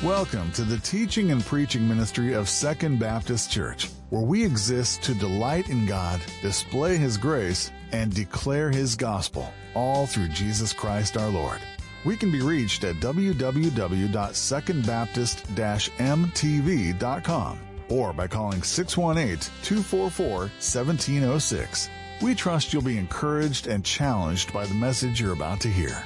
Welcome to the teaching and preaching ministry of Second Baptist Church, where we exist to delight in God, display His grace, and declare His gospel, all through Jesus Christ our Lord. We can be reached at www.secondbaptist-mtv.com or by calling 618-244-1706. We trust you'll be encouraged and challenged by the message you're about to hear.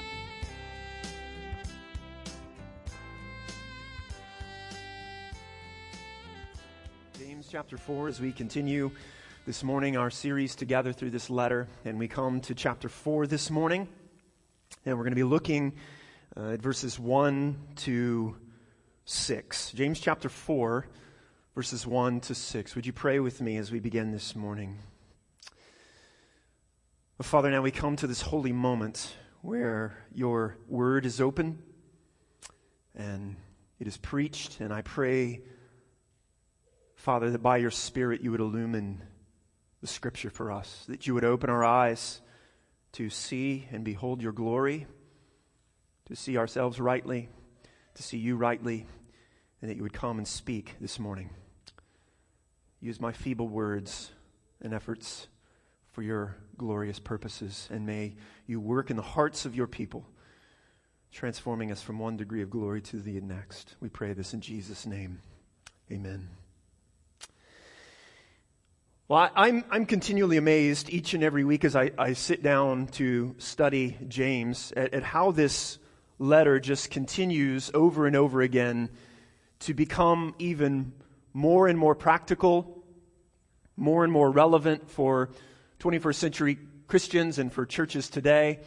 James chapter 4, as we continue this morning our series together through this letter, and we come to chapter 4 this morning, and we're going to be looking at verses 1 to 6. James chapter 4, verses 1 to 6. Would you pray with me as we begin this morning? Oh, Father, now we come to this holy moment where your word is open and it is preached, and I pray, Father, that by your Spirit you would illumine the Scripture for us, that you would open our eyes to see and behold your glory, to see ourselves rightly, to see you rightly, and that you would come and speak this morning. Use my feeble words and efforts for your glorious purposes, and may you work in the hearts of your people, transforming us from one degree of glory to the next. We pray this in Jesus' name. Amen. Well, I'm continually amazed each and every week as I sit down to study James at how this letter just continues over and over again to become even more and more practical, more and more relevant for 21st century Christians and for churches today.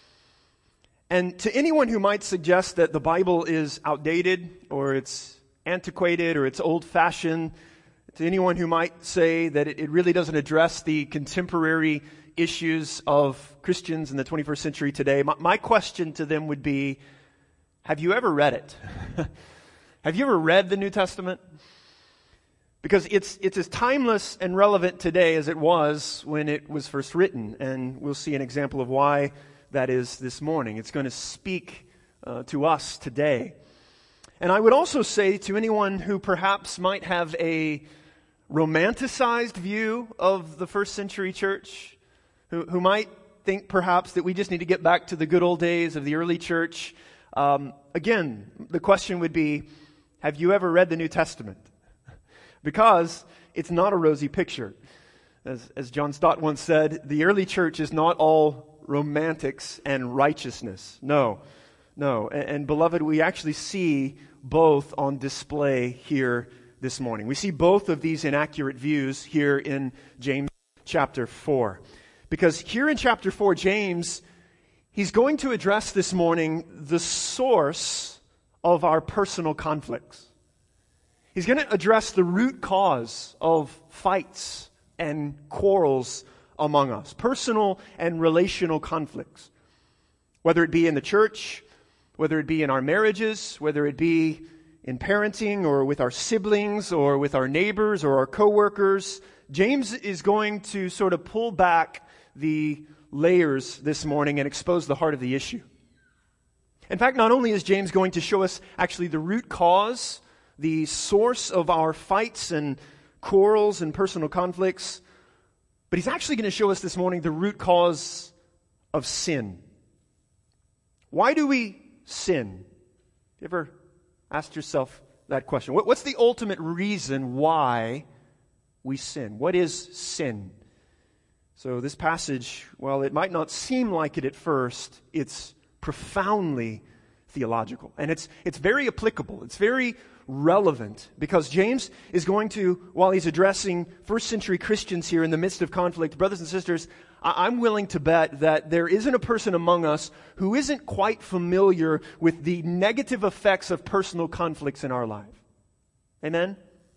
And to anyone who might suggest that the Bible is outdated or it's antiquated or it's old-fashioned, to anyone who might say that it really doesn't address the contemporary issues of Christians in the 21st century today, my question to them would be, have you ever read it? Have you ever read the New Testament? Because it's as timeless and relevant today as it was when it was first written, and we'll see an example of why that is this morning. It's going to speak to us today. And I would also say to anyone who perhaps might have a romanticized view of the first century church, who might think perhaps that we just need to get back to the good old days of the early church, again, the question would be, have you ever read the New Testament? Because it's not a rosy picture. As John Stott once said, the early church is not all romantics and righteousness. No. And beloved, we actually see both on display here this morning. We see both of these inaccurate views here in James chapter 4. Because here in chapter 4, James, he's going to address this morning the source of our personal conflicts. He's going to address the root cause of fights and quarrels among us, personal and relational conflicts. Whether it be in the church, whether it be in our marriages, whether it be in parenting or with our siblings or with our neighbors or our coworkers, James is going to sort of pull back the layers this morning and expose the heart of the issue. In fact, not only is James going to show us actually the root cause, the source of our fights and quarrels and personal conflicts, but he's actually going to show us this morning the root cause of sin. Why do we sin? You ever asked yourself that question? What's the ultimate reason why we sin? What is sin? So this passage, while it might not seem like it at first, it's profoundly theological. And it's very applicable. It's very relevant, because James is going to, while he's addressing first century Christians here in the midst of conflict, brothers and sisters, I'm willing to bet that there isn't a person among us who isn't quite familiar with the negative effects of personal conflicts in our life. Amen?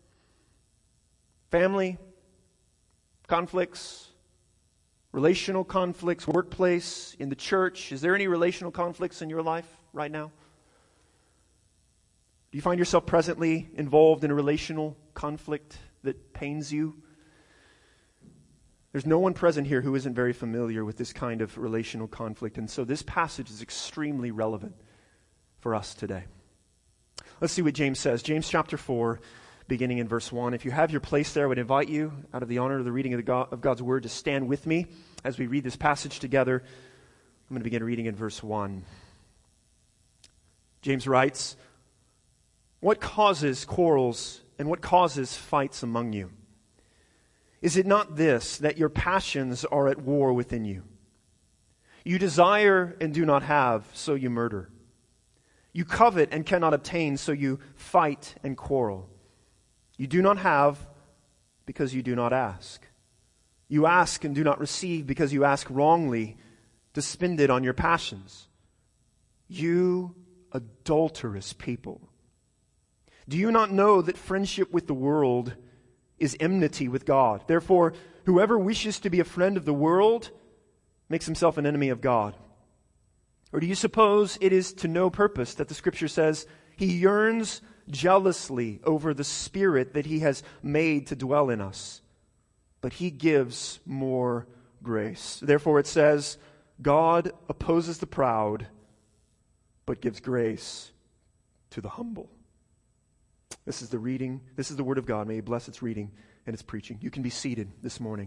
Family conflicts, relational conflicts, workplace, in the church. Is there any relational conflicts in your life right now? Do you find yourself presently involved in a relational conflict that pains you? There's no one present here who isn't very familiar with this kind of relational conflict, and so this passage is extremely relevant for us today. Let's see what James says. James chapter 4, beginning in verse 1. If you have your place there, I would invite you, out of the honor of the reading of God's Word, to stand with me as we read this passage together. I'm going to begin reading in verse 1. James writes, "What causes quarrels and what causes fights among you? Is it not this, that your passions are at war within you? You desire and do not have, so you murder. You covet and cannot obtain, so you fight and quarrel. You do not have because you do not ask. You ask and do not receive because you ask wrongly to spend it on your passions. You adulterous people. Do you not know that friendship with the world is enmity with God? Therefore, whoever wishes to be a friend of the world makes himself an enemy of God. Or do you suppose it is to no purpose that the Scripture says He yearns jealously over the Spirit that He has made to dwell in us, but He gives more grace? Therefore it says, God opposes the proud, but gives grace to the humble." This is the reading. This is the Word of God. May He bless its reading and its preaching. You can be seated this morning.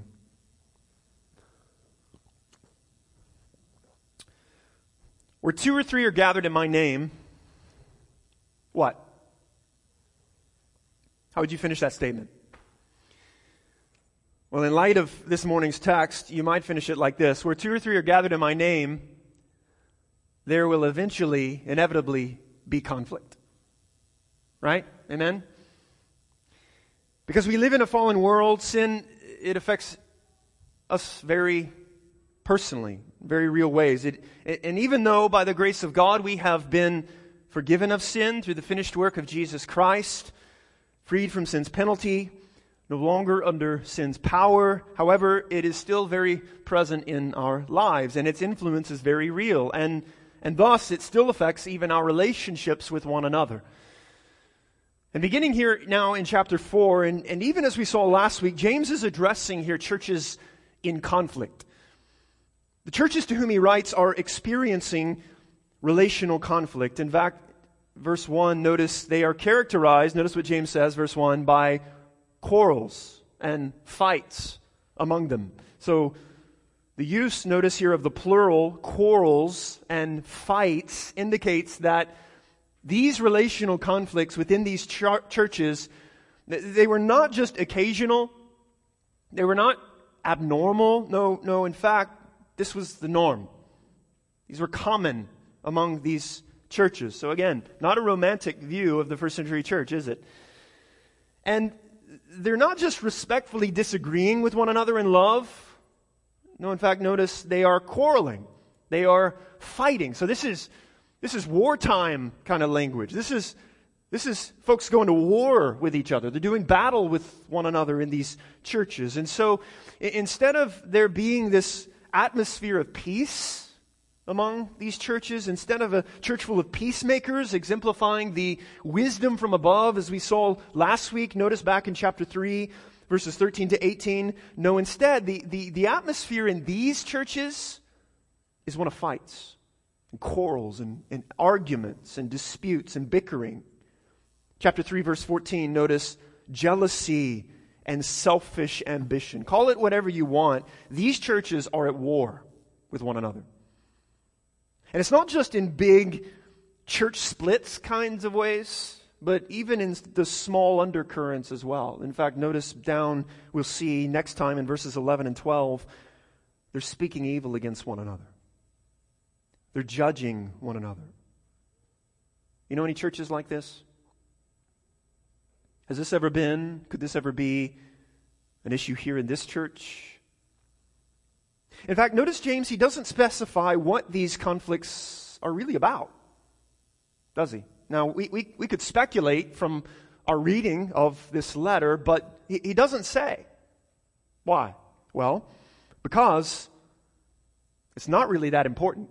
Where two or three are gathered in my name, what? How would you finish that statement? Well, in light of this morning's text, you might finish it like this. Where two or three are gathered in my name, there will eventually, inevitably, be conflict. Right? Amen? Because we live in a fallen world, sin, it affects us very personally, very real ways. And even though by the grace of God we have been forgiven of sin through the finished work of Jesus Christ, freed from sin's penalty, no longer under sin's power, however, it is still very present in our lives, and its influence is very real, and thus it still affects even our relationships with one another. And beginning here now in chapter 4, and even as we saw last week, James is addressing here churches in conflict. The churches to whom he writes are experiencing relational conflict. In fact, verse 1, notice they are characterized, notice what James says, verse 1, by quarrels and fights among them. So the use, notice here, of the plural, quarrels and fights, indicates that these relational conflicts within these churches, they were not just occasional, they were not abnormal. No, in fact, this was the norm. These were common among these churches. So again, not a romantic view of the first century church, is it? And they're not just respectfully disagreeing with one another in love. No, in fact, notice they are quarreling. They are fighting. So this is wartime kind of language. This is folks going to war with each other. They're doing battle with one another in these churches. And so instead of there being this atmosphere of peace among these churches, instead of a church full of peacemakers exemplifying the wisdom from above, as we saw last week, notice back in chapter 3, verses 13 to 18, no, instead, the atmosphere in these churches is one of fights and quarrels and arguments and disputes and bickering. Chapter 3, verse 14, notice jealousy and selfish ambition. Call it whatever you want. These churches are at war with one another. And it's not just in big church splits kinds of ways, but even in the small undercurrents as well. In fact, notice down, we'll see next time in verses 11 and 12, they're speaking evil against one another. They're judging one another. You know any churches like this? Has this ever been, could this ever be an issue here in this church? In fact, notice James, he doesn't specify what these conflicts are really about, does he? Now, we could speculate from our reading of this letter, but he doesn't say. Why? Well, because it's not really that important.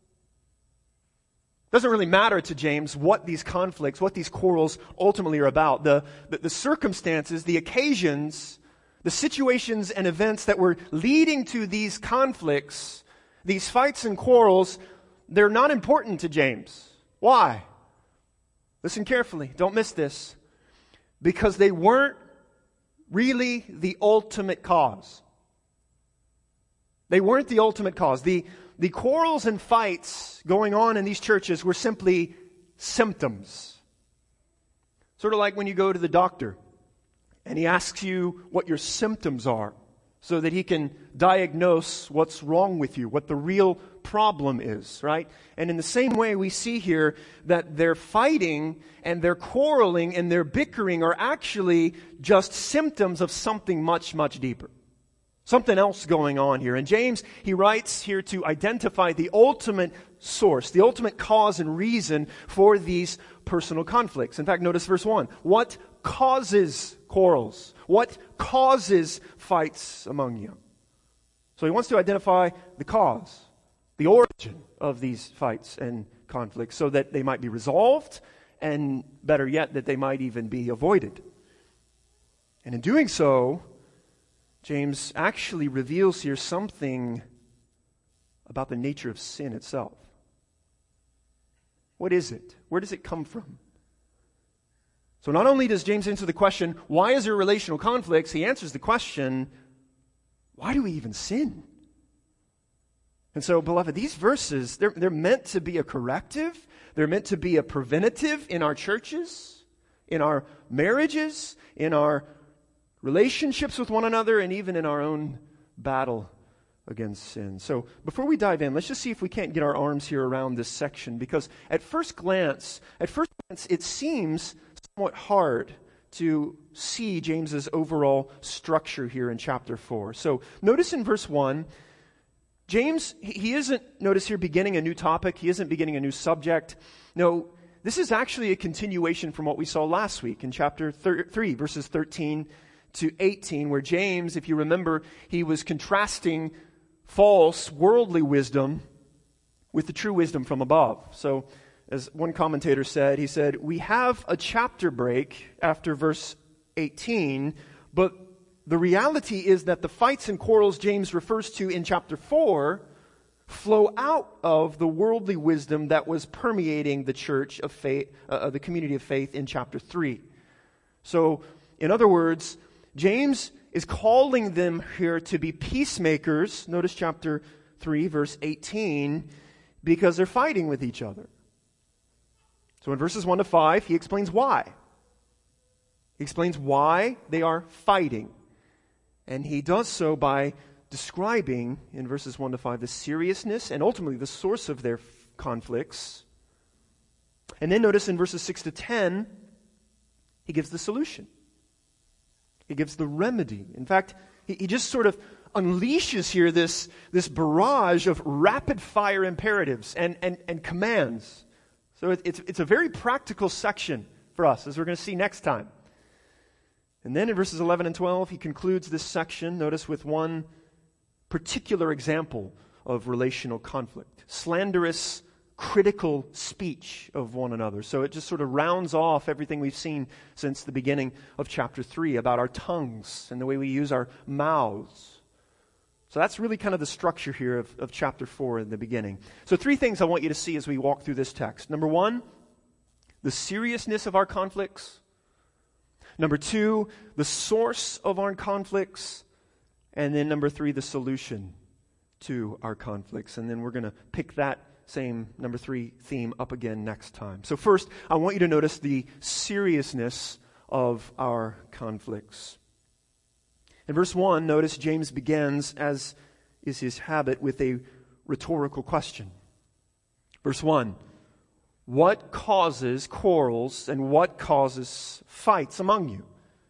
It doesn't really matter to James what these conflicts, what these quarrels ultimately are about. The circumstances, the occasions, the situations and events that were leading to these conflicts, these fights and quarrels, they're not important to James. Why? Listen carefully. Don't miss this. Because they weren't really the ultimate cause. They weren't the ultimate cause. The quarrels and fights going on in these churches were simply symptoms. Sort of like when you go to the doctor and he asks you what your symptoms are so that he can diagnose what's wrong with you, what the real problem is, right? And in the same way, we see here that their fighting and their quarreling and their bickering are actually just symptoms of something much, much deeper. Something else going on here. And James, he writes here to identify the ultimate source, the ultimate cause and reason for these personal conflicts. In fact, notice verse 1. What causes quarrels? What causes fights among you? So he wants to identify the cause, the origin of these fights and conflicts so that they might be resolved and, better yet, that they might even be avoided. And in doing so, James actually reveals here something about the nature of sin itself. What is it? Where does it come from? So not only does James answer the question, why is there relational conflicts? He answers the question, why do we even sin? And so, beloved, these verses, they're meant to be a corrective. They're meant to be a preventative in our churches, in our marriages, in our relationships with one another, and even in our own battle against sin. So before we dive in, let's just see if we can't get our arms here around this section, because at first glance, it seems somewhat hard to see James's overall structure here in chapter 4. So notice in verse 1, James, he isn't, notice here, beginning a new topic. He isn't beginning a new subject. No, this is actually a continuation from what we saw last week in chapter 3, verses 13 to 18, where James, if you remember, he was contrasting false worldly wisdom with the true wisdom from above. So, as one commentator said, he said, we have a chapter break after verse 18, but the reality is that the fights and quarrels James refers to in chapter 4 flow out of the worldly wisdom that was permeating the church of faith, the community of faith in chapter 3. So, in other words, James is calling them here to be peacemakers. Notice chapter 3, verse 18, because they're fighting with each other. So in verses 1 to 5, he explains why. He explains why they are fighting. And he does so by describing, in verses 1 to 5, the seriousness and ultimately the source of their conflicts. And then notice in verses 6 to 10, he gives the solution. He gives the remedy. In fact, he just sort of unleashes here this barrage of rapid-fire imperatives and commands. So it's a very practical section for us, as we're going to see next time. And then in verses 11 and 12, he concludes this section, notice, with one particular example of relational conflict. Slanderous, critical speech of one another. So it just sort of rounds off everything we've seen since the beginning of chapter 3 about our tongues and the way we use our mouths. So that's really kind of the structure here of chapter 4 in the beginning. So 3 things I want you to see as we walk through this text. Number 1, the seriousness of our conflicts. Number 2, the source of our conflicts. And then number 3, the solution to our conflicts. And then we're going to pick that same number 3 theme up again next time. So first, I want you to notice the seriousness of our conflicts. In verse 1, notice James begins, as is his habit, with a rhetorical question. Verse 1, what causes quarrels and what causes fights among you?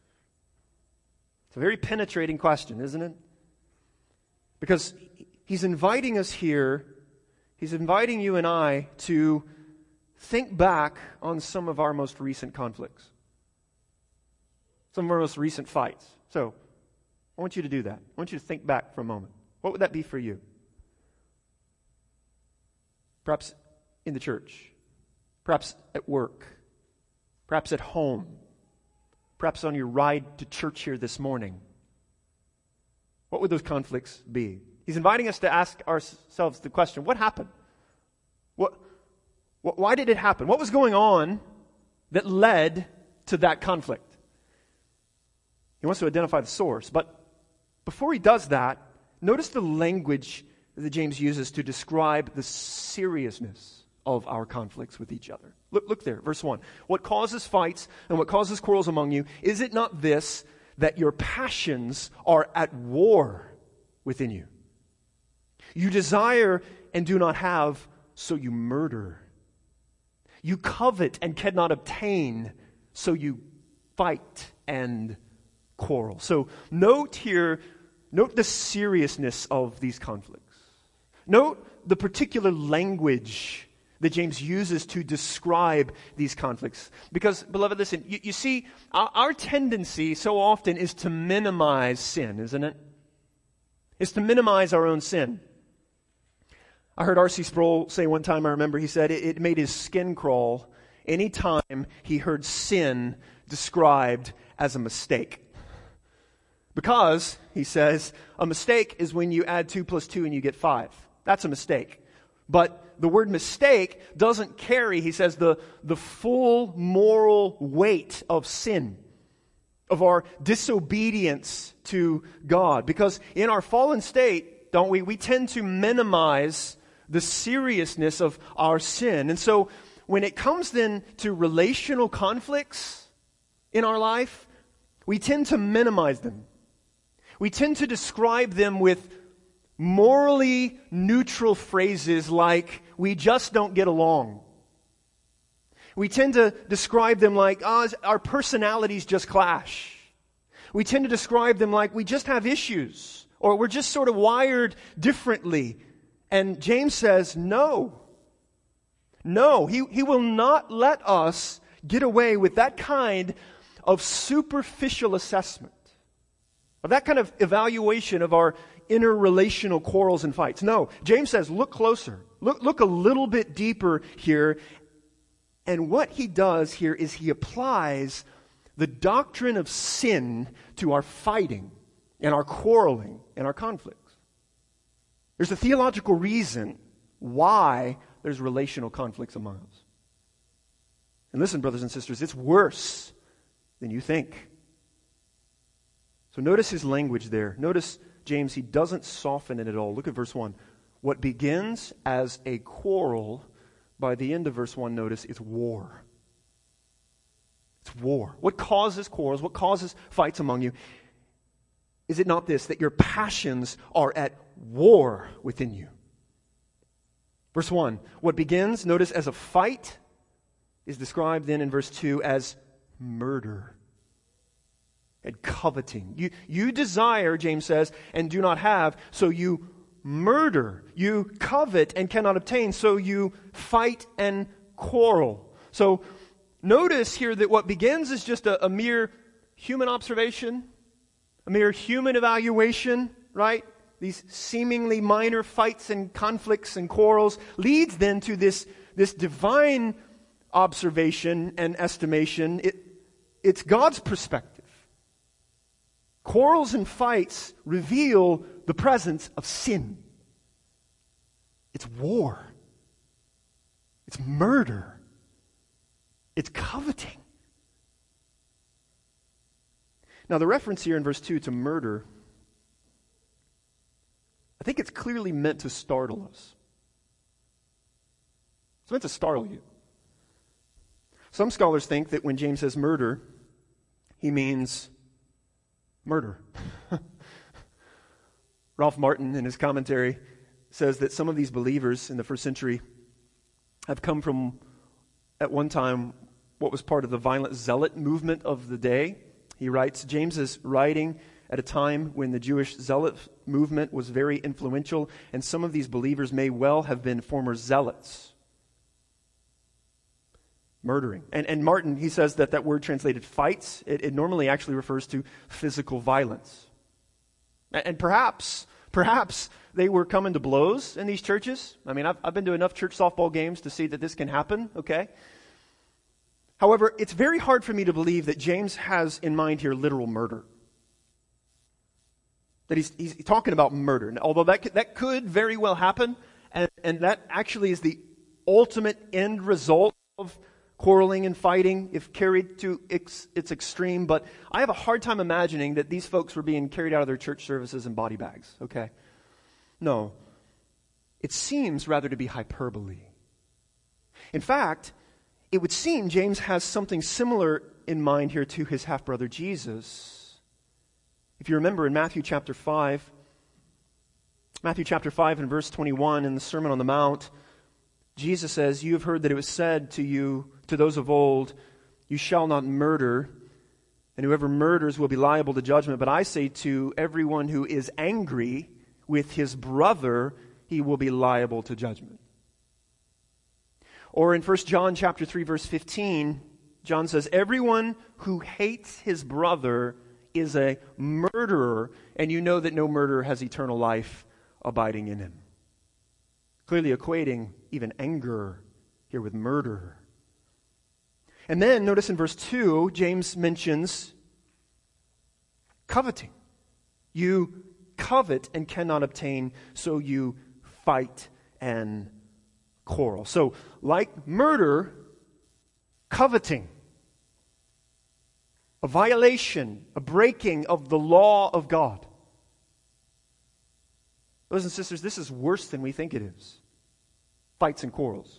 It's a very penetrating question, isn't it? Because he's inviting us here. He's inviting you and I to think back on some of our most recent conflicts. Some of our most recent fights. So, I want you to do that. I want you to think back for a moment. What would that be for you? Perhaps in the church. Perhaps at work. Perhaps at home. Perhaps on your ride to church here this morning. What would those conflicts be? He's inviting us to ask ourselves the question, what happened? Why did it happen? What was going on that led to that conflict. He wants to identify the source. But before he does that, notice the language that James uses to describe the seriousness of our conflicts with each other. Look there, verse 1. What causes fights and what causes quarrels among you? Is it not this, that your passions are at war within you? You desire and do not have, so you murder. You covet and cannot obtain, so you fight and quarrel. So note the seriousness of these conflicts. Note the particular language that James uses to describe these conflicts. Because, beloved, listen, you see, our tendency so often is to minimize sin, isn't it? It's to minimize our own sin. I heard R.C. Sproul say one time, I remember, he said it made his skin crawl anytime he heard sin described as a mistake. Because, he says, a mistake is when you add 2 plus 2 and you get 5. That's a mistake. But the word mistake doesn't carry, he says, the full moral weight of sin, of our disobedience to God. Because in our fallen state, don't we? We tend to minimize the seriousness of our sin. And so when it comes then to relational conflicts in our life, we tend to minimize them. We tend to describe them with morally neutral phrases like, we just don't get along. We tend to describe them like, our personalities just clash. We tend to describe them like, we just have issues, or we're just sort of wired differently. And James says, no, he will not let us get away with that kind of superficial assessment, of that kind of evaluation of our interrelational quarrels and fights. No, James says, look closer. Look a little bit deeper here. And what he does here is he applies the doctrine of sin to our fighting and our quarreling and our conflicts. There's a theological reason why there's relational conflicts among us. And listen, brothers and sisters, it's worse than you think. So notice his language there. Notice James, he doesn't soften it at all. Look at verse 1. What begins as a quarrel, by the end of verse 1, notice, it's war. It's war. What causes quarrels? What causes fights among you? Is it not this, that your passions are at war within you? Verse 1. What begins, notice, as a fight is described then in verse 2 as murder and coveting. You desire, James says, and do not have, so you murder. You covet and cannot obtain, so you fight and quarrel. So notice here that what begins is just a mere human observation, a mere human evaluation, right? These seemingly minor fights and conflicts and quarrels leads then to this divine observation and estimation. It's God's perspective. Quarrels and fights reveal the presence of sin. It's war. It's murder. It's coveting. Now, the reference here in verse 2 to murder, I think it's clearly meant to startle us. It's meant to startle you. Some scholars think that when James says murder, he means murder. Ralph Martin, in his commentary, says that some of these believers in the first century have come from, at one time, what was part of the violent zealot movement of the day. He writes, James is writing at a time when the Jewish zealot movement was very influential, and some of these believers may well have been former zealots. Murdering. And Martin, he says that word translated fights, it normally actually refers to physical violence. And perhaps they were coming to blows in these churches. I mean, I've been to enough church softball games to see that this can happen, okay? However, it's very hard for me to believe that James has in mind here literal murder. That he's talking about murder. Now, although that could very well happen, and that actually is the ultimate end result of quarreling and fighting if carried to its extreme, but I have a hard time imagining that these folks were being carried out of their church services in body bags, okay? No. It seems rather to be hyperbole. In fact, it would seem James has something similar in mind here to his half-brother Jesus. If you remember in Matthew chapter 5 and verse 21 in the Sermon on the Mount, Jesus says, "You have heard that it was said to you, to those of old, you shall not murder, and whoever murders will be liable to judgment. But I say to everyone who is angry with his brother, he will be liable to judgment." Or in 1 John chapter 3, verse 15, John says, "Everyone who hates his brother is a murderer, and you know that no murderer has eternal life abiding in him." Clearly equating even anger here with murder. And then notice in verse 2, James mentions coveting. You covet and cannot obtain, so you fight and quarrel. So, like murder, coveting, a violation, a breaking of the law of God. Brothers and sisters, this is worse than we think it is. Fights and quarrels.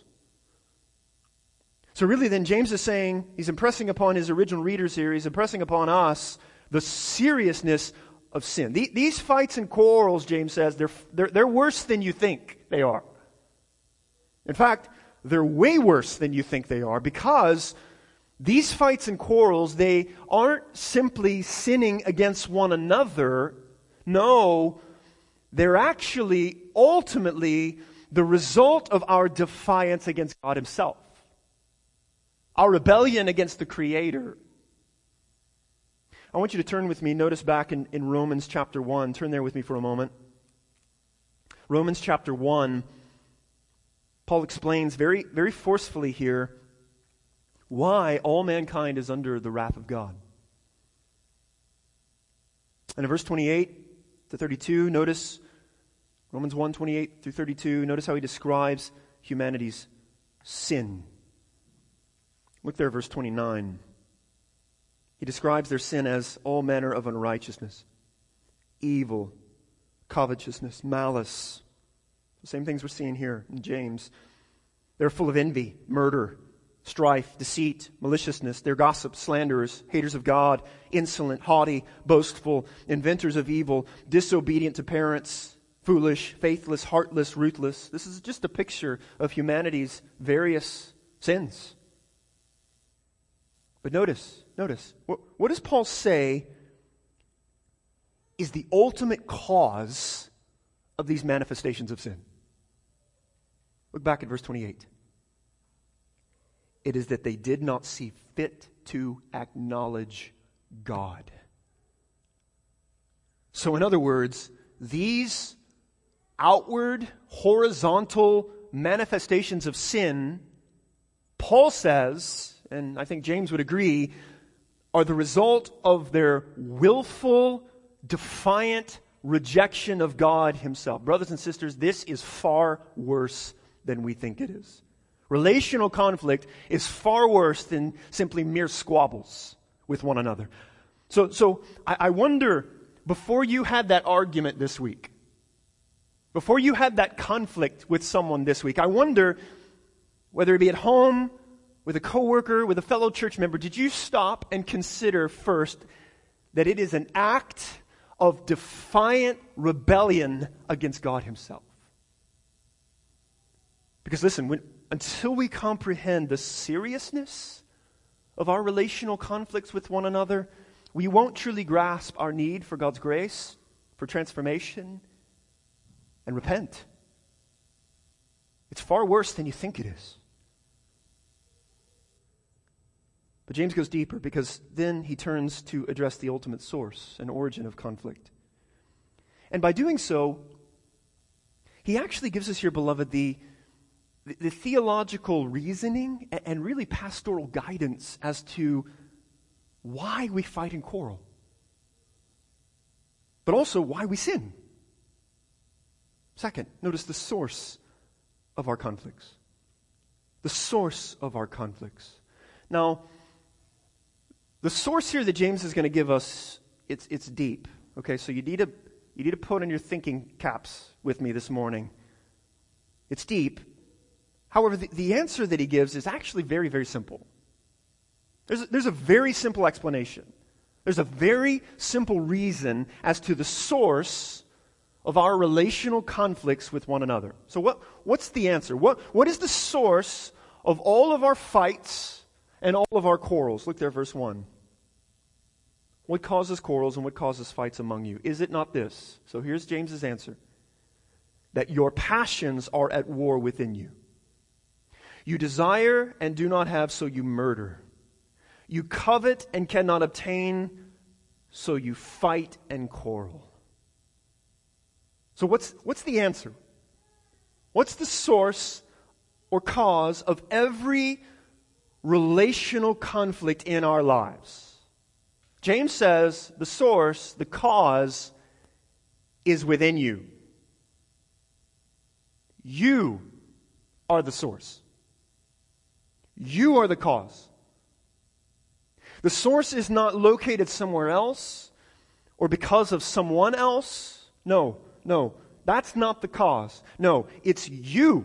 So really then James is saying, he's impressing upon his original readers here, he's impressing upon us the seriousness of sin. These fights and quarrels, James says, they're worse than you think they are. In fact, they're way worse than you think they are, because these fights and quarrels, they aren't simply sinning against one another. No, they're actually ultimately the result of our defiance against God Himself. Our rebellion against the Creator. I want you to turn with me, notice back in Romans chapter 1. Turn there with me for a moment. Romans chapter 1, Paul explains very, very forcefully here why all mankind is under the wrath of God. And in verse 28 to 32, notice Romans 1, 28 through 32, notice how he describes humanity's sin. Look there at verse 29. He describes their sin as all manner of unrighteousness, evil, covetousness, malice. The same things we're seeing here in James. They're full of envy, murder, strife, deceit, maliciousness. They're gossips, slanderers, haters of God, insolent, haughty, boastful, inventors of evil, disobedient to parents, foolish, faithless, heartless, ruthless. This is just a picture of humanity's various sins. But notice, what does Paul say is the ultimate cause of these manifestations of sin? Look back at verse 28. It is that they did not see fit to acknowledge God. So in other words, these outward, horizontal manifestations of sin, Paul says, and I think James would agree, are the result of their willful, defiant rejection of God Himself. Brothers and sisters, this is far worse than we think it is. Relational conflict is far worse than simply mere squabbles with one another. So I wonder, before you had that argument this week, before you had that conflict with someone this week, I wonder, whether it be at home, with a coworker, with a fellow church member, did you stop and consider first that it is an act of defiant rebellion against God Himself? Because listen, until we comprehend the seriousness of our relational conflicts with one another, we won't truly grasp our need for God's grace, for transformation, and repent. It's far worse than you think it is. But James goes deeper, because then he turns to address the ultimate source and origin of conflict. And by doing so, he actually gives us here, beloved, the theological reasoning and really pastoral guidance as to why we fight and quarrel, but also why we sin. Second, notice the source of our conflicts. The source of our conflicts. Now, the source here that James is going to give us, it's deep. Okay, so you need to put on your thinking caps with me this morning. It's deep. However, the answer that he gives is actually very, very simple. There's a very simple explanation. There's a very simple reason as to the source of our relational conflicts with one another. So what's the answer? What is the source of all of our fights and all of our quarrels? Look there, verse 1. What causes quarrels and what causes fights among you? Is it not this? So here's James's answer. That your passions are at war within you. You desire and do not have, so you murder. You covet and cannot obtain, so you fight and quarrel. So what's the answer? What's the source or cause of every relational conflict in our lives? James says the source, the cause, is within you. You are the source. You are the cause. The source is not located somewhere else or because of someone else. No, that's not the cause. No, it's you.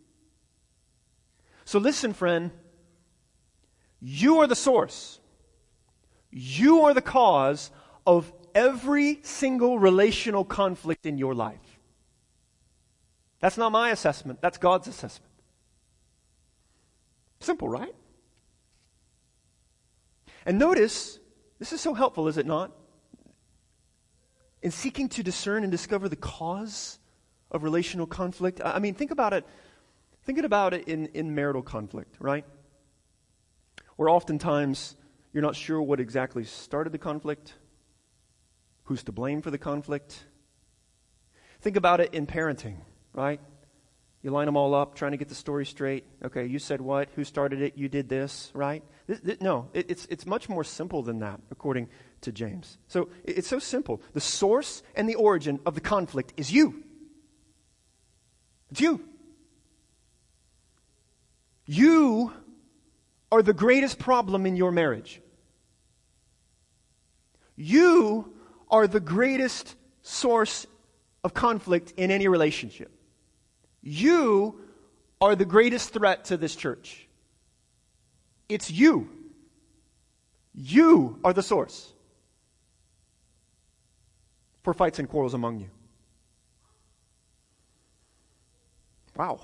So listen, friend. You are the source. You are the cause of every single relational conflict in your life. That's not my assessment. That's God's assessment. Simple, right? And notice, this is so helpful, is it not? In seeking to discern and discover the cause of relational conflict. I mean, think about it. Thinking about it in marital conflict, right? Where oftentimes you're not sure what exactly started the conflict, who's to blame for the conflict. Think about it in parenting, right? You line them all up, trying to get the story straight. Okay, you said what? Who started it? You did this, right? It's much more simple than that, according to James. So it's so simple. The source and the origin of the conflict is you. It's you. You are the greatest problem in your marriage. You are the greatest source of conflict in any relationship. You are the greatest threat to this church. It's you. You are the source for fights and quarrels among you. Wow.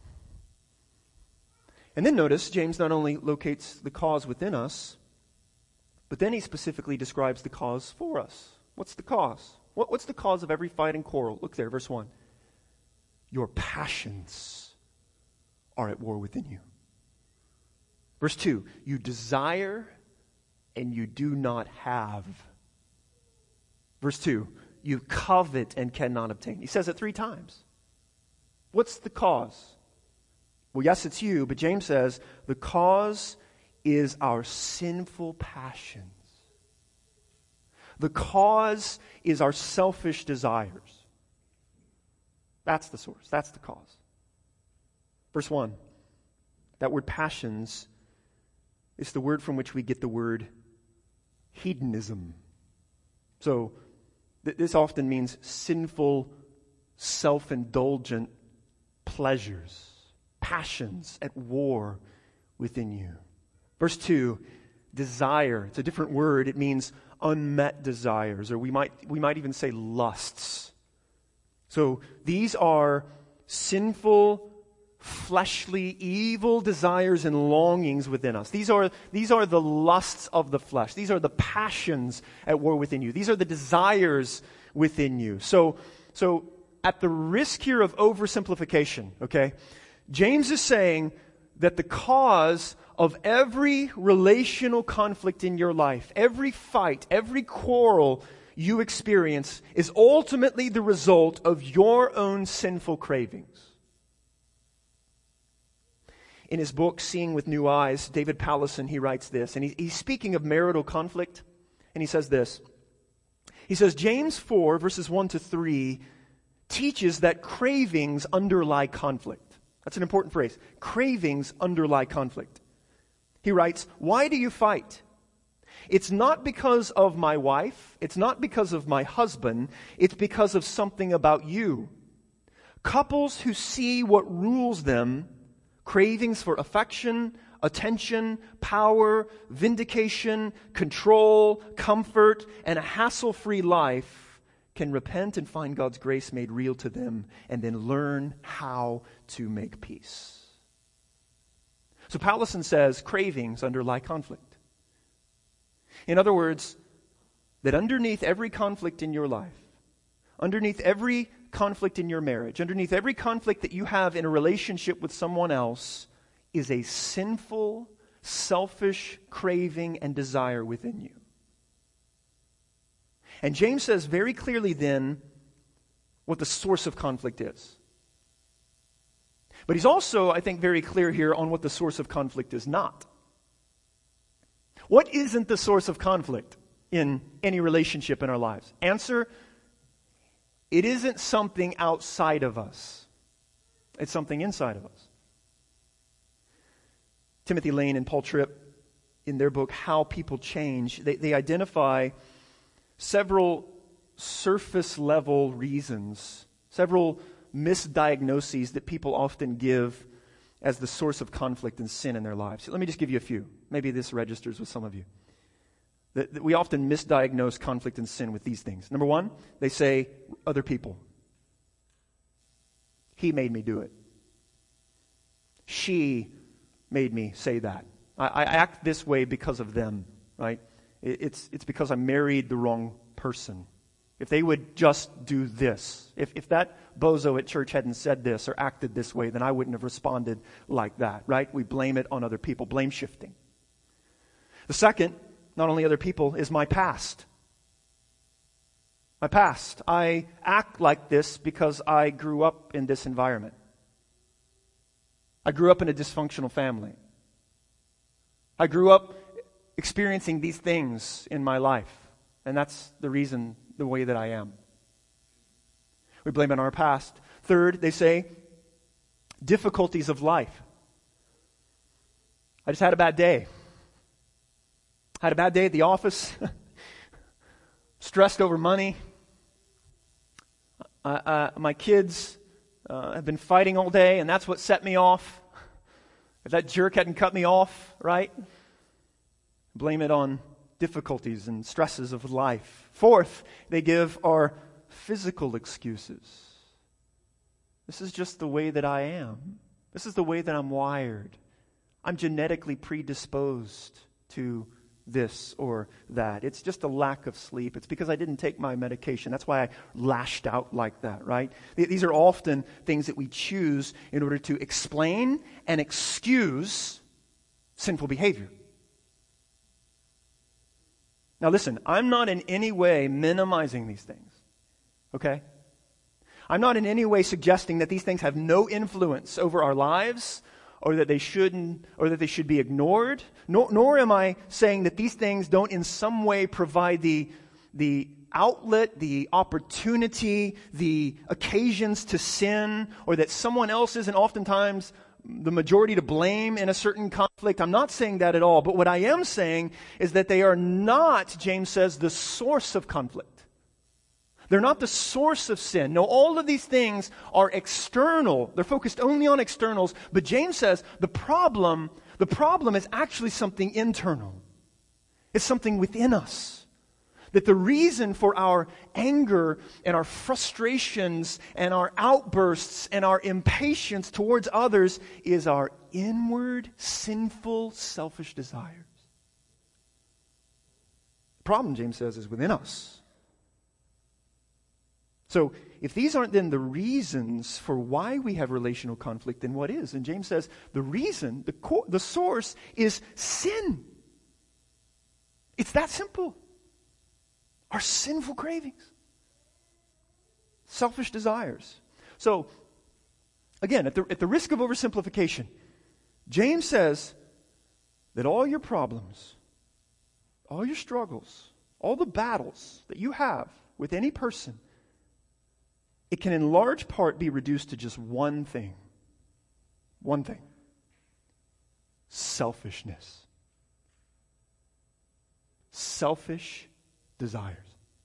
And then notice, James not only locates the cause within us, but then he specifically describes the cause for us. What's the cause? What's the cause of every fight and quarrel? Look there, verse 1. Your passions are at war within you. Verse 2, you desire and you do not have. Verse 2, you covet and cannot obtain. He says it 3 times. What's the cause? Well, yes, it's you, but James says the cause is our sinful passions. The cause is our selfish desires. That's the source. That's the cause. Verse 1, that word passions is the word from which we get the word hedonism. So this often means sinful, self-indulgent pleasures, passions at war within you. Verse 2, desire. It's a different word. It means unmet desires, or we might even say lusts. So these are sinful, fleshly, evil desires and longings within us. These are the lusts of the flesh. These are the passions at war within you. These are the desires within you. So at the risk here of oversimplification, okay, James is saying that the cause of every relational conflict in your life, every fight, every quarrel you experience is ultimately the result of your own sinful cravings. In his book, Seeing with New Eyes, David Pallison, he writes this, and he's speaking of marital conflict, and he says this. He says, James 4, verses 1 to 3, teaches that cravings underlie conflict. That's an important phrase. Cravings underlie conflict. He writes, "Why do you fight? It's not because of my wife. It's not because of my husband. It's because of something about you. Couples who see what rules them, cravings for affection, attention, power, vindication, control, comfort, and a hassle-free life can repent and find God's grace made real to them and then learn how to make peace." So Powlison says cravings underlie conflict. In other words, that underneath every conflict in your life, underneath every conflict in your marriage, underneath every conflict that you have in a relationship with someone else, is a sinful, selfish craving and desire within you. And James says very clearly then what the source of conflict is. But he's also, I think, very clear here on what the source of conflict is not. What isn't the source of conflict in any relationship in our lives? Answer, it isn't something outside of us. It's something inside of us. Timothy Lane and Paul Tripp, in their book, How People Change, they identify several surface-level reasons, several misdiagnoses that people often give as the source of conflict and sin in their lives. Let me just give you a few. Maybe this registers with some of you. That we often misdiagnose conflict and sin with these things. Number one, they say other people. He made me do it. She made me say that. I act this way because of them, right? It's because I married the wrong person. If they would just do this, if that bozo at church hadn't said this or acted this way, then I wouldn't have responded like that, right? We blame it on other people, blame shifting. The second, not only other people, is my past. My past. I act like this because I grew up in this environment. I grew up in a dysfunctional family. I grew up experiencing these things in my life, and that's the reason, the way that I am. We blame it on our past. Third, they say, difficulties of life. I just had a bad day. I had a bad day at the office. Stressed over money. My kids have been fighting all day, and that's what set me off. If that jerk hadn't cut me off, right? Blame it on difficulties and stresses of life. Fourth, they give our physical excuses. This is just the way that I am. This is the way that I'm wired. I'm genetically predisposed to this or that. It's just a lack of sleep. It's because I didn't take my medication. That's why I lashed out like that, right? These are often things that we choose in order to explain and excuse sinful behavior. Now listen, I'm not in any way minimizing these things, okay? I'm not in any way suggesting that these things have no influence over our lives or that they shouldn't, or that they should be ignored. Nor am I saying that these things don't in some way provide the outlet, the opportunity, the occasions to sin, or that someone else isn't oftentimes the majority to blame in a certain conflict. I'm not saying that at all. But what I am saying is that they are not, James says, the source of conflict. They're not the source of sin. No, all of these things are external. They're focused only on externals. But James says the problem is actually something internal. It's something within us. That the reason for our anger and our frustrations and our outbursts and our impatience towards others is our inward, sinful, selfish desires. The problem, James says, is within us. So, if these aren't then the reasons for why we have relational conflict, then what is? And James says the reason, the source is sin. It's that simple. Our sinful cravings. Selfish desires. So, again, at the risk of oversimplification, James says that all your problems, all your struggles, all the battles that you have with any person, it can in large part be reduced to just one thing. One thing. Selfishness. selfish desires.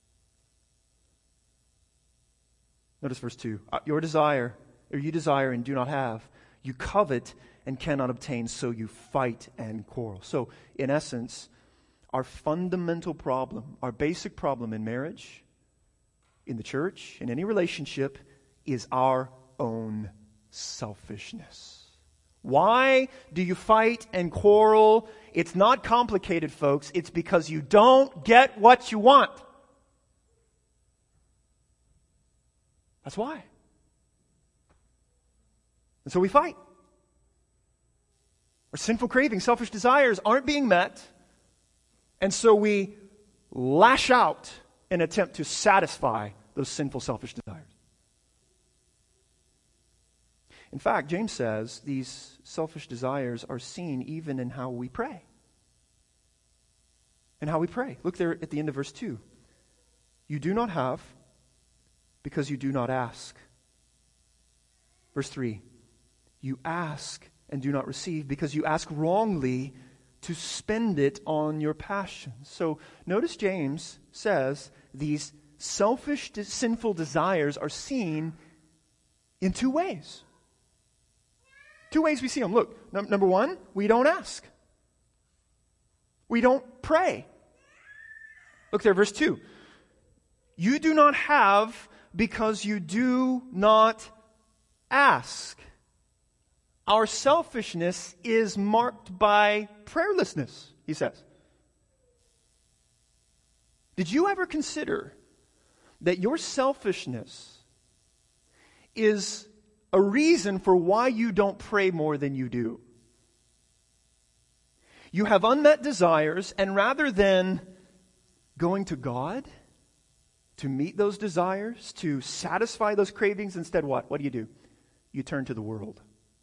Notice verse 2. You desire and do not have. You covet and cannot obtain, so you fight and quarrel. So, in essence, our fundamental problem, our basic problem in marriage, in the church, in any relationship, is our own selfishness. Why do you fight and quarrel? It's not complicated, folks. It's because you don't get what you want. That's why. And so we fight. Our sinful cravings, selfish desires aren't being met. And so we lash out in an attempt to satisfy those sinful, selfish desires. In fact, James says these selfish desires are seen even in how we pray. And how we pray. Look there at the end of verse 2. You do not have because you do not ask. Verse 3. You ask and do not receive because you ask wrongly to spend it on your passions. So notice James says these selfish, sinful desires are seen in two ways. Two ways we see them. Look, number one, we don't ask. We don't pray. Look there, verse 2. You do not have because you do not ask. Our selfishness is marked by prayerlessness, he says. Did you ever consider that your selfishness is a reason for why you don't pray more than you do? You have unmet desires, and rather than going to God to meet those desires, to satisfy those cravings, instead what? What do? You turn to the world.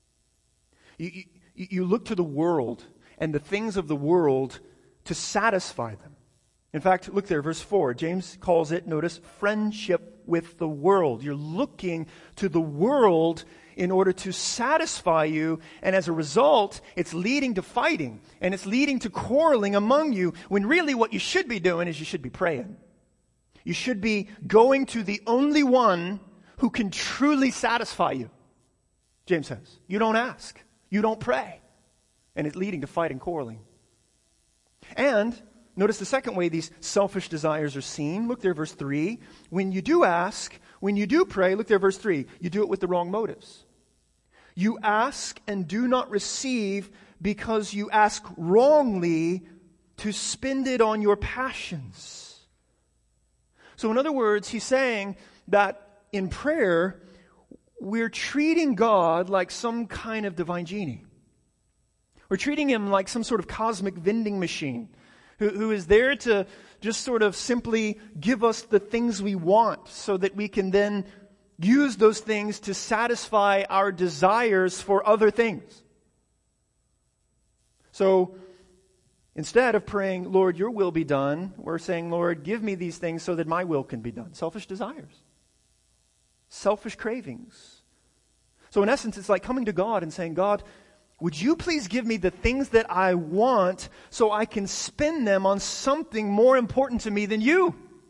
You look to the world and the things of the world to satisfy them. In fact, look there, verse 4. James calls it, notice, friendship with the world. You're looking to the world in order to satisfy you, and as a result, it's leading to fighting, and it's leading to quarreling among you, when really what you should be doing is you should be praying. You should be going to the only one who can truly satisfy you. James says, you don't ask. You don't pray. And it's leading to fight and quarreling. And notice the second way these selfish desires are seen. Look there, verse 3. When you do ask, when you do pray, look there, verse 3. You do it with the wrong motives. You ask and do not receive because you ask wrongly to spend it on your passions. So in other words, he's saying that in prayer, we're treating God like some kind of divine genie. We're treating him like some sort of cosmic vending machine who is there to just sort of simply give us the things we want so that we can then use those things to satisfy our desires for other things. So instead of praying, Lord, your will be done, we're saying, Lord, give me these things so that my will can be done. Selfish desires. Selfish cravings. So in essence, it's like coming to God and saying, God, would you please give me the things that I want so I can spend them on something more important to me than you?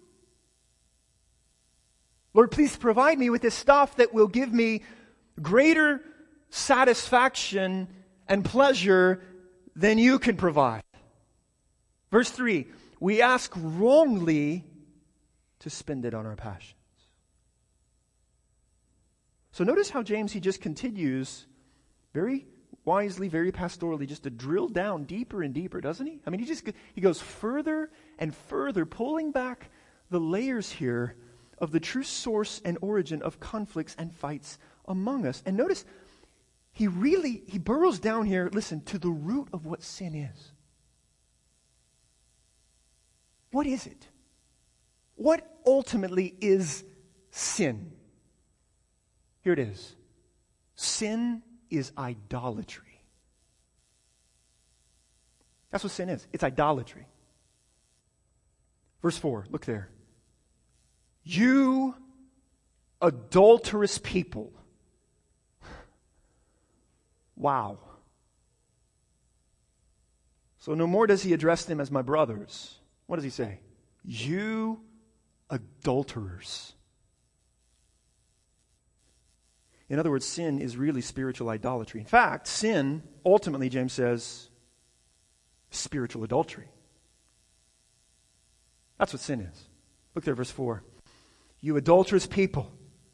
Lord, please provide me with this stuff that will give me greater satisfaction and pleasure than you can provide. Verse 3, we ask wrongly to spend it on our passions. So notice how James, he just continues very wisely, very pastorally, just to drill down deeper and deeper, doesn't he? I mean, he goes further and further, pulling back the layers here of the true source and origin of conflicts and fights among us. And notice, he burrows down here, listen, to the root of what sin is. What is it? What ultimately is sin? Here it is. Sin is idolatry. That's what sin is. It's idolatry. Verse 4, look there. You adulterous people. Wow. So no more does he address them as my brothers. What does he say? You adulterers. In other words, sin is really spiritual idolatry. In fact, sin, ultimately, James says, spiritual adultery. That's what sin is. Look there, verse 4. You adulterous people,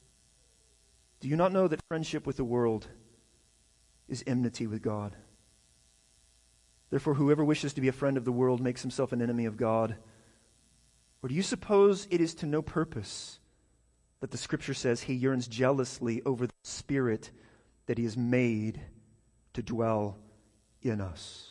do you not know that friendship with the world is enmity with God? Therefore, whoever wishes to be a friend of the world makes himself an enemy of God. Or do you suppose it is to no purpose that the Scripture says he yearns jealously over the Spirit that he has made to dwell in us?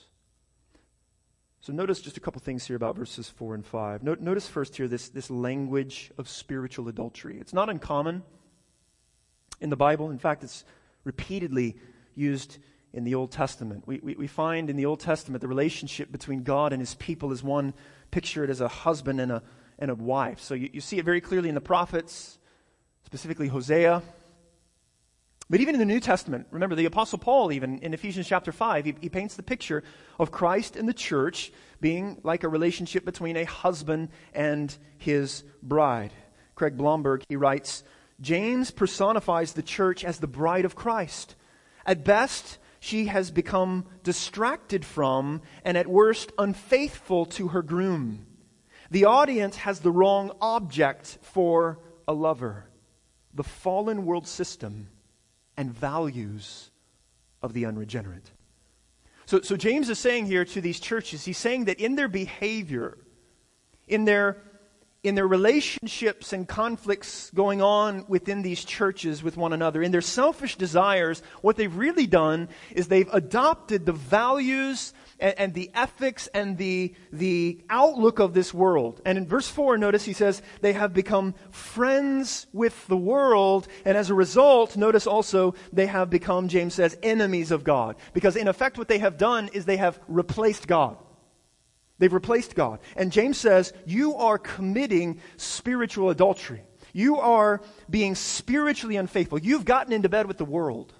So notice just a couple things here about verses 4 and 5. Notice first here this language of spiritual adultery. It's not uncommon in the Bible. In fact, it's repeatedly used in the Old Testament. We find in the Old Testament the relationship between God and His people is one pictured as a husband and a wife. So you see it very clearly in the prophets, specifically Hosea. But even in the New Testament, remember the Apostle Paul, even in Ephesians chapter 5, he paints the picture of Christ and the church being like a relationship between a husband and his bride. Craig Blomberg, he writes, James personifies the church as the bride of Christ. At best, she has become distracted from and at worst unfaithful to her groom. The audience has the wrong object for a lover, the fallen world system and values of the unregenerate. So James is saying here to these churches, he's saying that in their behavior, in their relationships and conflicts going on within these churches with one another, in their selfish desires, what they've really done is they've adopted the values and the ethics and the outlook of this world. And in verse 4, notice he says, they have become friends with the world, and as a result, notice also, they have become, James says, enemies of God. Because in effect what they have done is they have replaced God. They've replaced God. And James says, you are committing spiritual adultery. You are being spiritually unfaithful. You've gotten into bed with the world.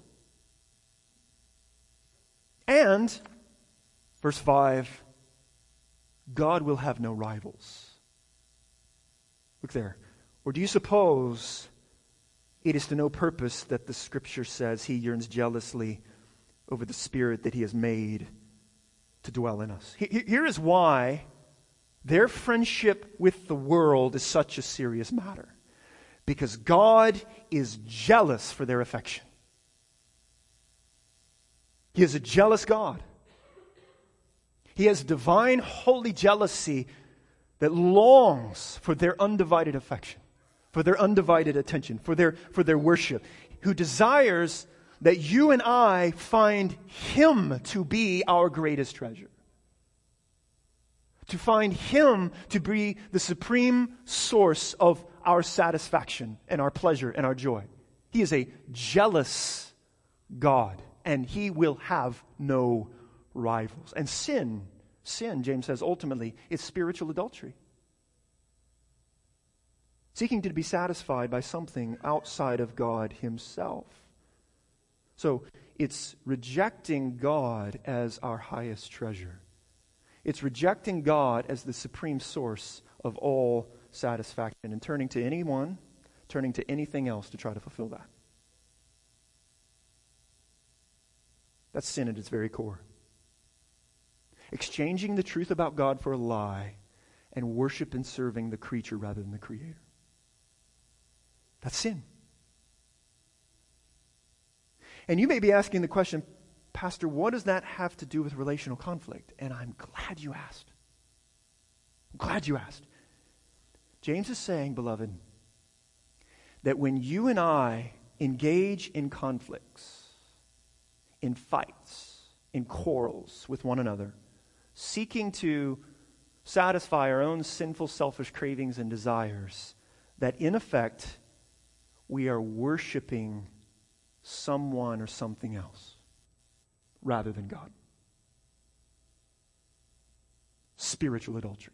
And, verse 5, God will have no rivals. Look there. Or do you suppose it is to no purpose that the Scripture says He yearns jealously over the Spirit that He has made to dwell in us? Here is why their friendship with the world is such a serious matter. Because God is jealous for their affection. He is a jealous God. He has divine holy jealousy that longs for their undivided affection, for their undivided attention, for their worship, who desires that you and I find Him to be our greatest treasure. To find Him to be the supreme source of our satisfaction and our pleasure and our joy. He is a jealous God, and He will have no rivals. And sin, James says, ultimately, is spiritual adultery. Seeking to be satisfied by something outside of God Himself. So, it's rejecting God as our highest treasure. It's rejecting God as the supreme source of all satisfaction and turning to anyone, turning to anything else to try to fulfill that. That's sin at its very core. Exchanging the truth about God for a lie and worship and serving the creature rather than the Creator. That's sin. And you may be asking the question, Pastor, what does that have to do with relational conflict? And I'm glad you asked. I'm glad you asked. James is saying, beloved, that when you and I engage in conflicts, in fights, in quarrels with one another, seeking to satisfy our own sinful, selfish cravings and desires, that in effect, we are worshiping someone or something else rather than God. Spiritual adultery.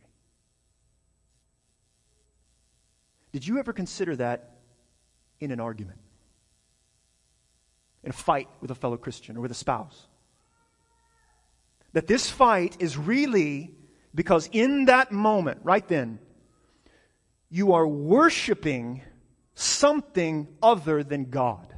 Did you ever consider that in an argument? In a fight with a fellow Christian or with a spouse? That this fight is really Because in that moment, right then, you are worshiping something other than God.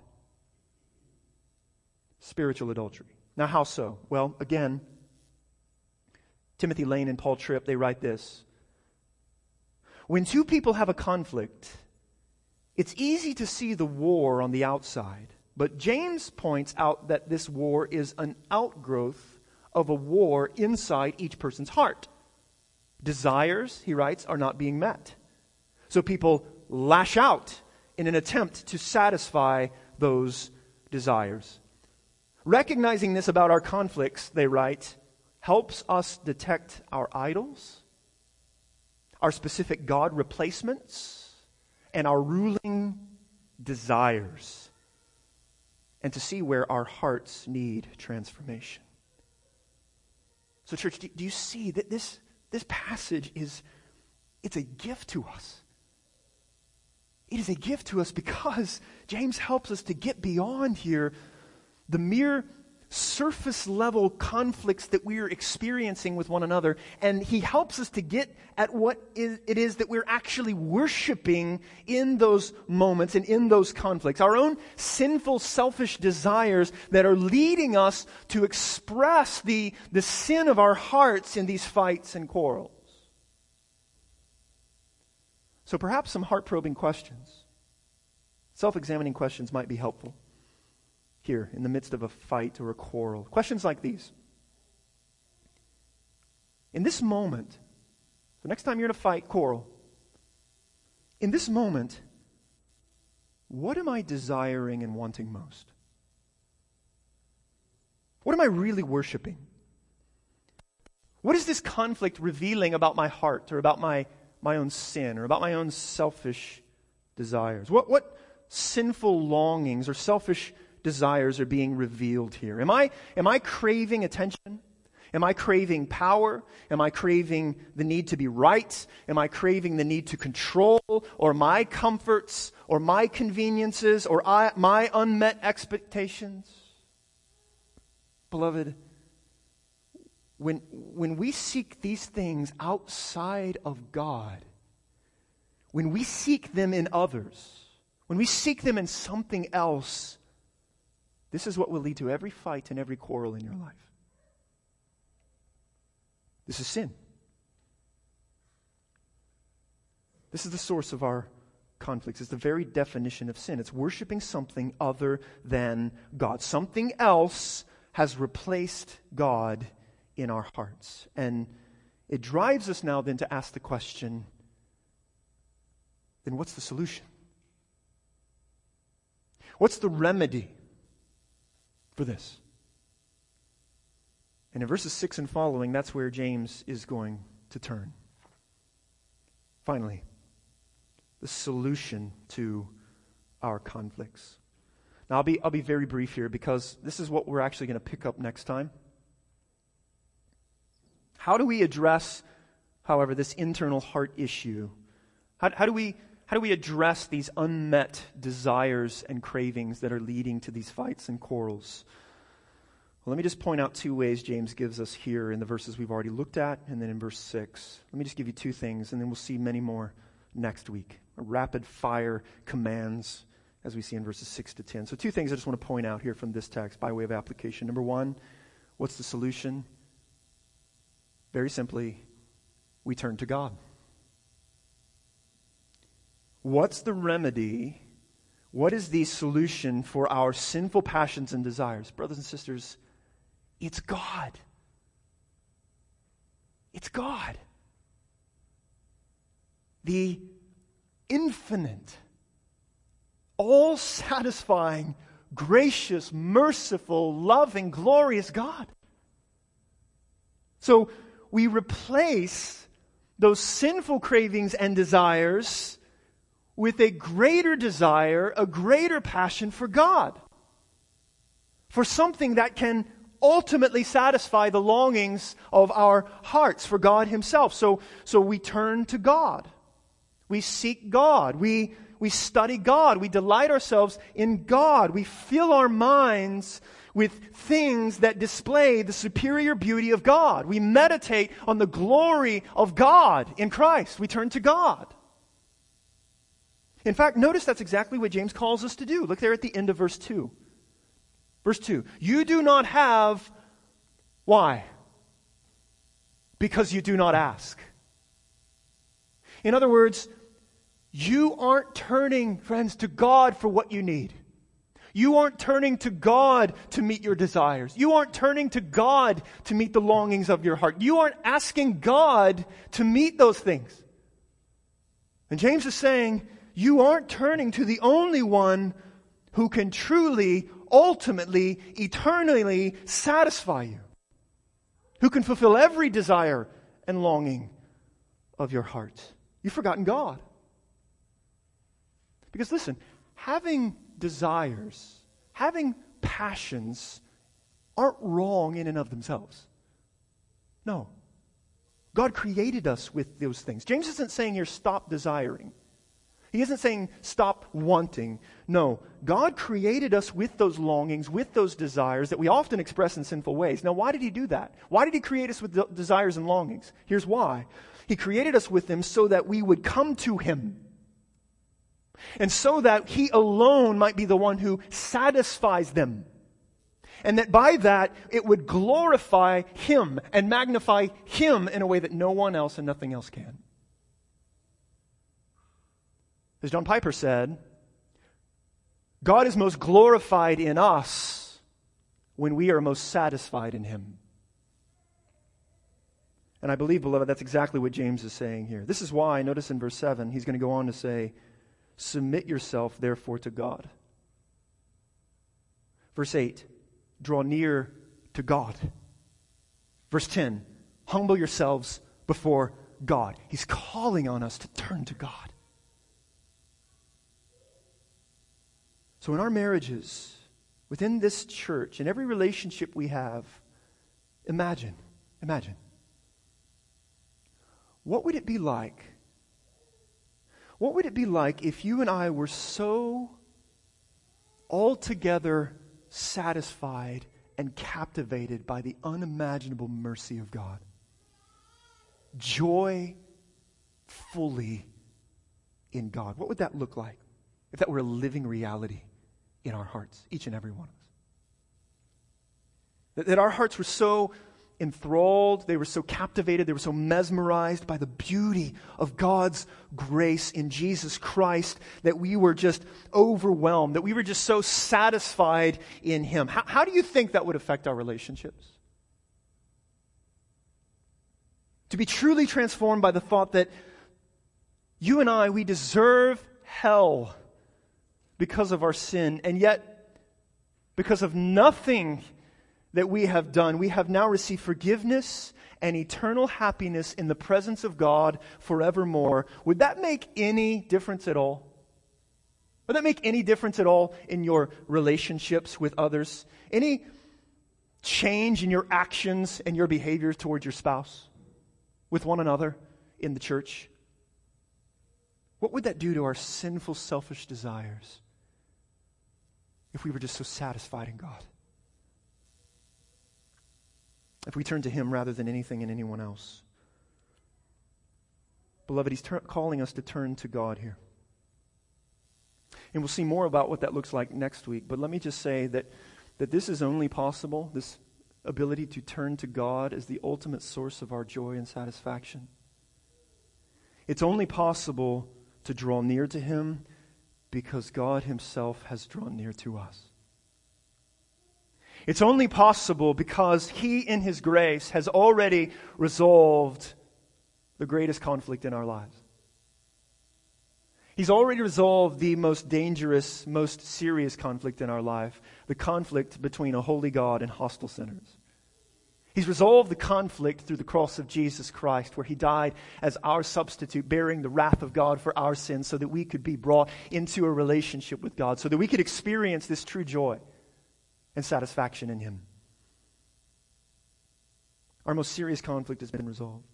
Spiritual adultery. Now, how so? Well, again, Timothy Lane and Paul Tripp, they write this. When two people have a conflict, it's easy to see the war on the outside. But James points out that this war is an outgrowth of a war inside each person's heart. Desires, he writes, are not being met. So people lash out in an attempt to satisfy those desires. Recognizing this about our conflicts, they write, helps us detect our idols, our specific God replacements, and our ruling desires, and to see where our hearts need transformation. So, church, do you see that this passage it's a gift to us? It is a gift to us because James helps us to get beyond here the mere surface level conflicts that we are experiencing with one another. And he helps us to get at what it is that we're actually worshiping in those moments and in those conflicts. Our own sinful, selfish desires that are leading us to express the sin of our hearts in these fights and quarrels. So perhaps some heart-probing questions, self-examining questions might be helpful here in the midst of a fight or a quarrel. Questions like these. In this moment, the next time you're in a fight, quarrel, in this moment, what am I desiring and wanting most? What am I really worshiping? What is this conflict revealing about my heart or about my own sin or about my own selfish desires? What sinful longings or selfish desires are being revealed here? Am I craving attention? Am I craving power? Am I craving the need to be right? Am I craving the need to control, or my comforts or my conveniences or my unmet expectations? Beloved, when we seek these things outside of God, when we seek them in others, when we seek them in something else, this is what will lead to every fight and every quarrel in your life. This is sin. This is the source of our conflicts. It's the very definition of sin. It's worshiping something other than God. Something else has replaced God in our hearts. And it drives us now then to ask the question, then what's the solution? What's the remedy for this? And in verses 6 and following, that's where James is going to turn. Finally, the solution to our conflicts. Now, I'll be very brief here because this is what we're actually going to pick up next time. How do we address, however, this internal heart issue? How do we address these unmet desires and cravings that are leading to these fights and quarrels? Well, let me just point out two ways James gives us here in the verses we've already looked at, and then in verse 6. Let me just give you two things, and then we'll see many more next week. Rapid fire commands, as we see in verses 6 to 10. So two things I just want to point out here from this text by way of application. Number one, what's the solution? Very simply, we turn to God. What's the remedy? What is the solution for our sinful passions and desires? Brothers and sisters, it's God. It's God. The infinite, all-satisfying, gracious, merciful, loving, glorious God. So we replace those sinful cravings and desires with a greater desire, a greater passion for God. For something that can ultimately satisfy the longings of our hearts, for God Himself. So we turn to God. We seek God. We study God. We delight ourselves in God. We fill our minds with things that display the superior beauty of God. We meditate on the glory of God in Christ. We turn to God. In fact, notice that's exactly what James calls us to do. Look there at the end of verse 2. Verse 2. You do not have, why? Because you do not ask. In other words, you aren't turning, friends, to God for what you need. You aren't turning to God to meet your desires. You aren't turning to God to meet the longings of your heart. You aren't asking God to meet those things. And James is saying, you aren't turning to the only one who can truly, ultimately, eternally satisfy you. Who can fulfill every desire and longing of your heart. You've forgotten God. Because listen, having desires, having passions aren't wrong in and of themselves. No. God created us with those things. James isn't saying here stop desiring. He isn't saying stop wanting. No, God created us with those longings, with those desires that we often express in sinful ways. Now, why did He do that? Why did He create us with desires and longings? Here's why. He created us with them so that we would come to Him. And so that He alone might be the one who satisfies them. And that by that, it would glorify Him and magnify Him in a way that no one else and nothing else can. As John Piper said, God is most glorified in us when we are most satisfied in Him. And I believe, beloved, that's exactly what James is saying here. This is why, notice in verse 7, he's going to go on to say, submit yourself, therefore, to God. Verse 8, draw near to God. Verse 10, humble yourselves before God. He's calling on us to turn to God. So in our marriages, within this church, in every relationship we have, imagine. What would it be like? What would it be like if you and I were so altogether satisfied and captivated by the unimaginable mercy of God? Joy fully in God. What would that look like if that were a living reality in our hearts, each and every one of us? That our hearts were so enthralled, they were so captivated, they were so mesmerized by the beauty of God's grace in Jesus Christ that we were just overwhelmed, that we were just so satisfied in Him. How do you think that would affect our relationships? To be truly transformed by the thought that you and I, we deserve hell because of our sin, and yet because of nothing that we have done, we have now received forgiveness and eternal happiness in the presence of God forevermore. Would that make any difference at all? Would that make any difference at all in your relationships with others? Any change in your actions and your behaviors towards your spouse, with one another, in the church? What would that do to our sinful, selfish desires if we were just so satisfied in God? If we turn to Him rather than anything and anyone else. Beloved, He's calling us to turn to God here. And we'll see more about what that looks like next week. But let me just say that this is only possible, this ability to turn to God as the ultimate source of our joy and satisfaction. It's only possible to draw near to Him because God Himself has drawn near to us. It's only possible because He, in His grace, has already resolved the greatest conflict in our lives. He's already resolved the most dangerous, most serious conflict in our life, the conflict between a holy God and hostile sinners. He's resolved the conflict through the cross of Jesus Christ, where He died as our substitute, bearing the wrath of God for our sins so that we could be brought into a relationship with God, so that we could experience this true joy and satisfaction in Him. Our most serious conflict has been resolved.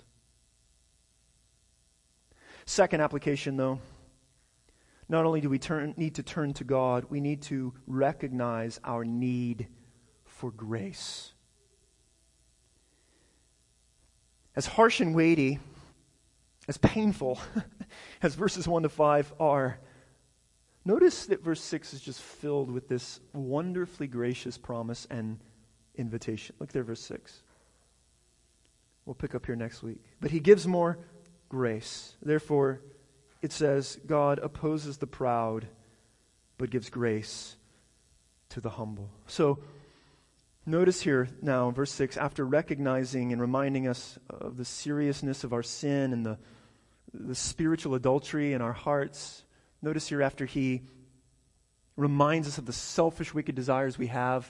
Second application, though, not only do we need to turn to God, we need to recognize our need for for grace. As harsh and weighty, as painful as verses 1 to 5 are, notice that verse 6 is just filled with this wonderfully gracious promise and invitation. Look there, verse 6. We'll pick up here next week. But he gives more grace. Therefore, it says, God opposes the proud, but gives grace to the humble. So, notice here now, verse 6, after recognizing and reminding us of the seriousness of our sin and the spiritual adultery in our hearts, notice here after he reminds us of the selfish, wicked desires we have,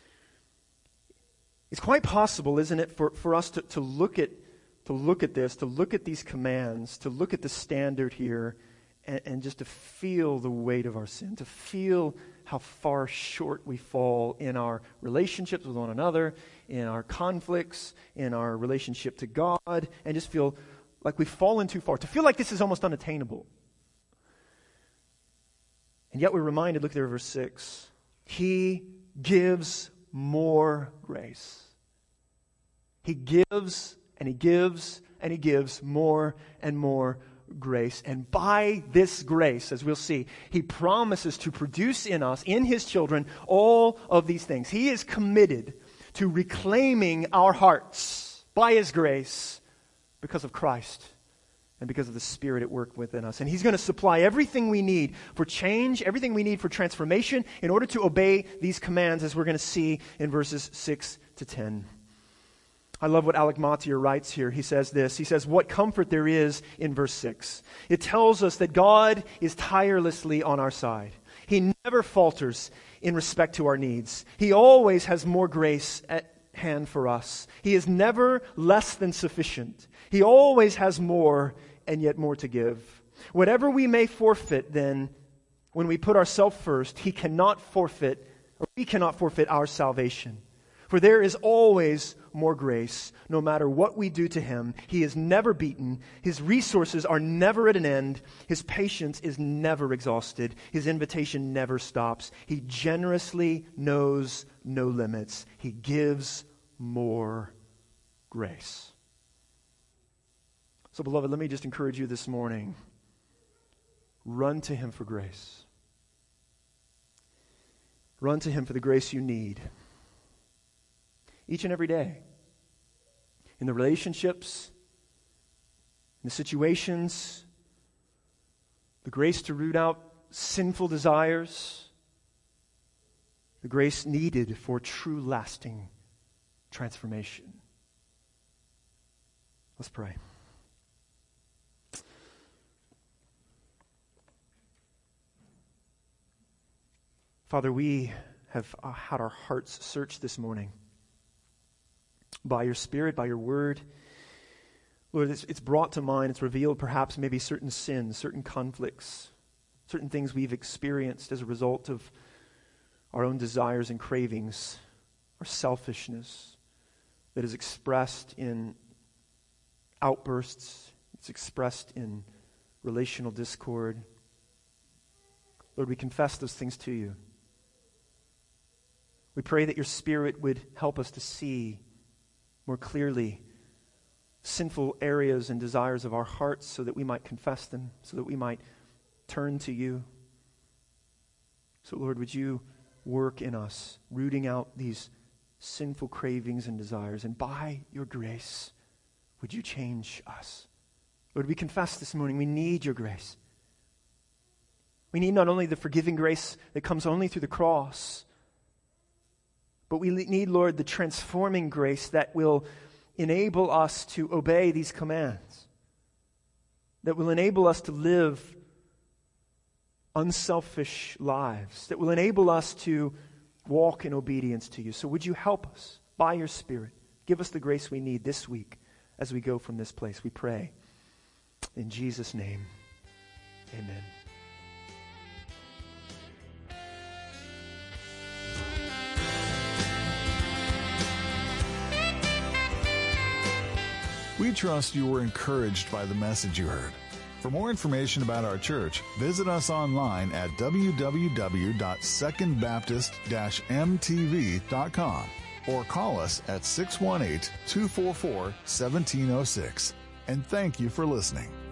it's quite possible, isn't it, for us to look at this, to look at these commands, to look at the standard here, and just to feel the weight of our sin, to feel how far short we fall in our relationships with one another, in our conflicts, in our relationship to God, and just feel like we've fallen too far, to feel like this is almost unattainable. And yet we're reminded, look there, verse 6, he gives more grace. He gives and he gives and he gives more and more grace. And by this grace, as we'll see, he promises to produce in us, in his children, all of these things. He is committed to reclaiming our hearts by his grace because of Christ and because of the Spirit at work within us. And he's going to supply everything we need for change, everything we need for transformation in order to obey these commands, as we're going to see in verses 6 to 10. I love what Alec Mottier writes here. He says this. He says, what comfort there is in verse 6. It tells us that God is tirelessly on our side. He never falters in respect to our needs. He always has more grace at hand for us. He is never less than sufficient. He always has more and yet more to give. Whatever we may forfeit, then, when we put ourselves first, we cannot forfeit our salvation. For there is always more grace, no matter what we do to him. He is never beaten. His resources are never at an end. His patience is never exhausted. His invitation never stops. He generously knows no limits. He gives more grace. So, beloved, let me just encourage you this morning. Run to him for grace. Run to him for the grace you need. Each and every day. In the relationships, in the situations, the grace to root out sinful desires, the grace needed for true lasting transformation. Let's pray. Father, we have had our hearts searched this morning by your Spirit, by your word. Lord, it's brought to mind, it's revealed perhaps maybe certain sins, certain conflicts, certain things we've experienced as a result of our own desires and cravings, our selfishness that is expressed in outbursts, it's expressed in relational discord. Lord, we confess those things to you. We pray that your Spirit would help us to see more clearly sinful areas and desires of our hearts so that we might confess them, so that we might turn to you. So, Lord, would you work in us, rooting out these sinful cravings and desires, and by your grace, would you change us? Lord, we confess this morning we need your grace. We need not only the forgiving grace that comes only through the cross, but we need, Lord, the transforming grace that will enable us to obey these commands, that will enable us to live unselfish lives, that will enable us to walk in obedience to you. So would you help us by your Spirit? Give us the grace we need this week as we go from this place. We pray in Jesus' name. Amen. We trust you were encouraged by the message you heard. For more information about our church, visit us online at www.secondbaptist-mtv.com or call us at 618-244-1706. And thank you for listening.